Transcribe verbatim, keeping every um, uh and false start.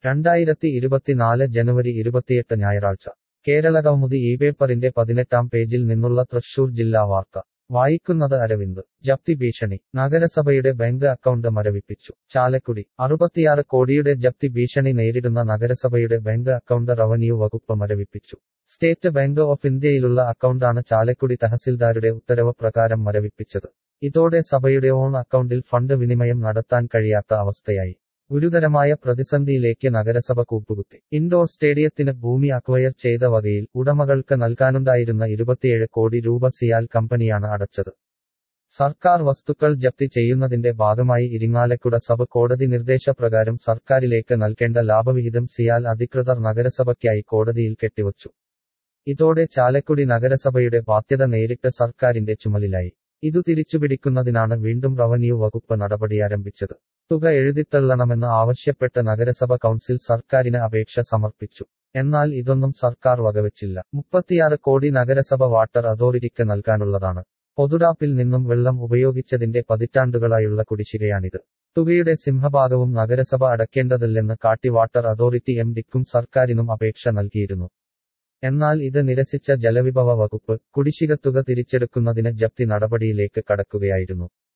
രണ്ടായിരത്തി ഇരുപത്തിനാല് ജനുവരി ഇരുപത്തിയെട്ട് ഞായറാഴ്ച കേരളകൗമുദി ഈ പേപ്പറിന്റെ പതിനെട്ടാം പേജിൽ നിന്നുള്ള തൃശൂർ ജില്ലാ വാർത്ത വായിക്കുന്നത് അരവിന്ദ് ജപ്തി ഭീഷണി നഗരസഭയുടെ ബാങ്ക് അക്കൗണ്ട് മരവിപ്പിച്ചു ചാലക്കുടി അറുപത്തിയാറ് കോടിയുടെ ജപ്തി ഭീഷണി നേരിടുന്ന നഗരസഭയുടെ ബാങ്ക് അക്കൗണ്ട് റവന്യൂ വകുപ്പ് മരവിപ്പിച്ചു സ്റ്റേറ്റ് ബാങ്ക് ഓഫ് ഇന്ത്യയിലുള്ള അക്കൗണ്ടാണ് ചാലക്കുടി തഹസിൽദാരുടെ ഉത്തരവ് പ്രകാരം മരവിപ്പിച്ചത് ഇതോടെ സഭയുടെ ഓൺ അക്കൗണ്ടിൽ ഫണ്ട് വിനിമയം നടത്താൻ കഴിയാത്ത അവസ്ഥയായി ഗുരുതരമായ പ്രതിസന്ധിയിലേക്ക് നഗരസഭ കൂപ്പുകുത്തി ഇൻഡോർ സ്റ്റേഡിയത്തിന് ഭൂമി അക്വയർ ചെയ്ത വകയിൽ ഉടമകൾക്ക് നൽകാനുണ്ടായിരുന്ന ഇരുപത്തിയേഴ് കോടി രൂപ സിയാൽ കമ്പനിയാണ് അടച്ചത് സർക്കാർ വസ്തുക്കൾ ജപ്തി ചെയ്യുന്നതിന്റെ ഭാഗമായി ഇരിങ്ങാലക്കുട സബ് കോടതി നിർദ്ദേശപ്രകാരം സർക്കാരിലേക്ക് നൽകേണ്ട ലാഭവിഹിതം സിയാൽ അധികൃതർ നഗരസഭയ്ക്കായി കോടതിയിൽ കെട്ടിവച്ചു ഇതോടെ ചാലക്കുടി നഗരസഭയുടെ ബാധ്യത നേരിട്ട് സർക്കാരിന്റെ ചുമലിലായി ഇതു തിരിച്ചുപിടിക്കുന്നതിനാണ് വീണ്ടും റവന്യൂ വകുപ്പ് നടപടിയാരംഭിച്ചത് തുക എഴുതിത്തള്ളണമെന്ന് ആവശ്യപ്പെട്ട് നഗരസഭ കൗൺസിൽ സർക്കാരിന് അപേക്ഷ സമർപ്പിച്ചു എന്നാൽ ഇതൊന്നും സർക്കാർ വകവെച്ചില്ല മുപ്പത്തിയാറ് കോടി നഗരസഭ വാട്ടർ അതോറിറ്റിക്ക് നൽകാനുള്ളതാണ് പൊതുടാപ്പിൽ നിന്നും വെള്ളം ഉപയോഗിച്ചതിന്റെ പതിറ്റാണ്ടുകളായുള്ള കുടിശ്ശികയാണിത് തുകയുടെ സിംഹഭാഗവും നഗരസഭ അടയ്ക്കേണ്ടതില്ലെന്ന് കാട്ടി വാട്ടർ അതോറിറ്റി എം ഡിക്കും സർക്കാരിനും അപേക്ഷ നൽകിയിരുന്നു എന്നാൽ ഇത് നിരസിച്ച ജലവിഭവ വകുപ്പ് കുടിശ്ശിക തുക തിരിച്ചെടുക്കുന്നതിന് ജപ്തി നടപടിയിലേക്ക് കടക്കുകയായിരുന്നു